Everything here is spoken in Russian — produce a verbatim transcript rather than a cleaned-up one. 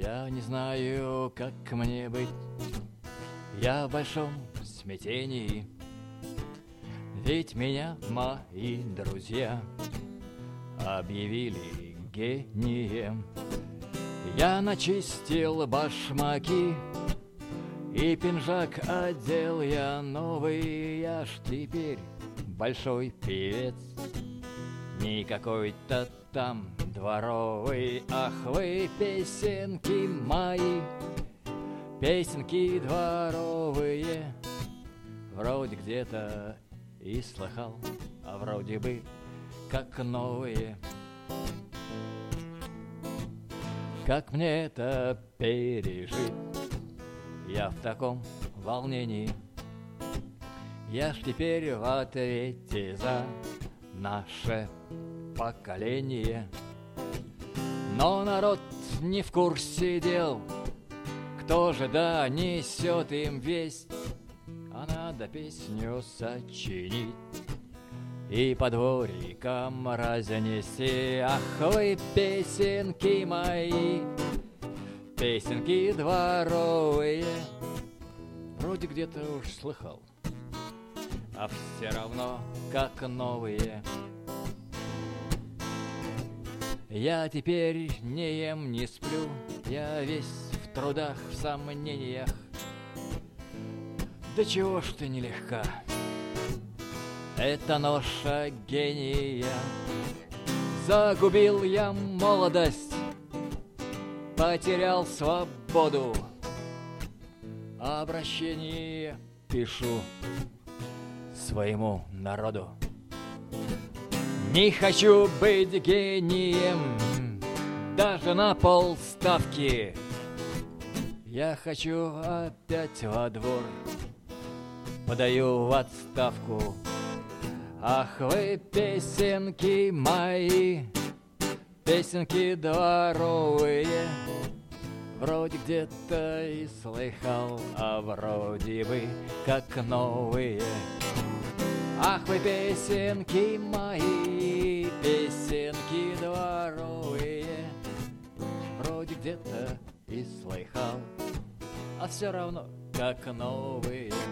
Я не знаю, как мне быть, я в большом смятении, ведь меня мои друзья объявили гением. Я начистил башмаки и пинжак одел я новый, я ж теперь большой певец, не какой-то там дворовый. Ах вы, песенки мои, песенки дворовые, вроде где-то и слыхал, а вроде бы как новые. Как мне это пережить? Я в таком волнении. Я ж теперь в ответе за наше поколение. Но народ не в курсе дел, кто же да несет им весть, а надо песню сочинить и по дворикам разнести. Ах вы, песенки мои, песенки дворовые, вроде где-то уж слыхал, а все равно как новые. Я теперь не ем, не сплю, я весь в трудах, в сомнениях. Да чего ж ты нелегка, это ноша гения. Загубил я молодость, потерял свободу, обращение пишу своему народу. Не хочу быть гением даже на полставки, я хочу опять во двор, подаю в отставку. Ах вы, песенки мои, песенки дворовые, вроде где-то и слыхал, а вроде бы как новые. Ах вы, песенки мои, песенки дворовые, вроде где-то и слыхал, а все равно как новые.